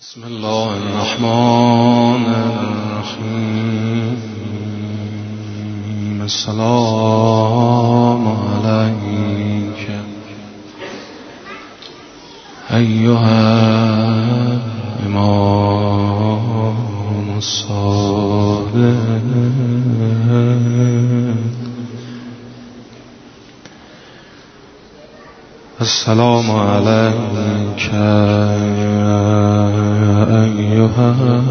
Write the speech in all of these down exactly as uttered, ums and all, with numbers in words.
بسم الله الرحمن الرحیم. السلام علیک ایها الامام الصادق. السلام علیک ایها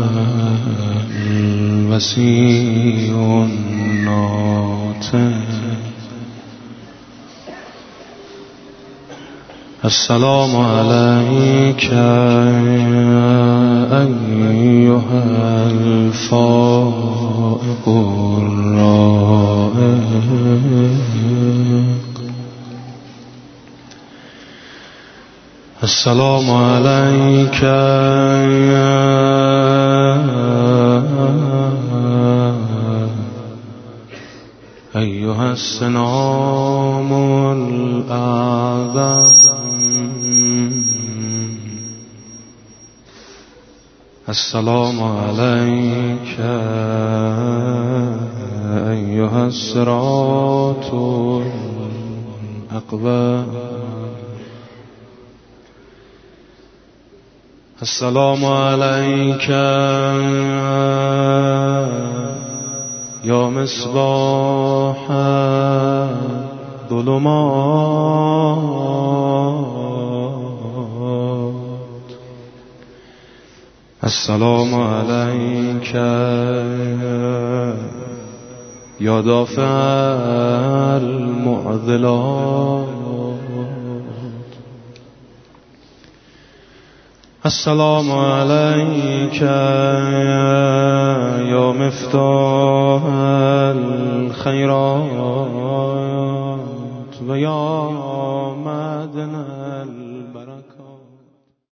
الوصی الناطق. السلام علیک ایها الفائق الرائق. السلام علیک ایها السنام الاعظم. السلام علیک ایها الصراط الاقوم. السلام علیک یا مصباح الظلمات. السلام علیک یا دافع المعضلات. السلام علیک یا مفتاح الخیرات و یا معدن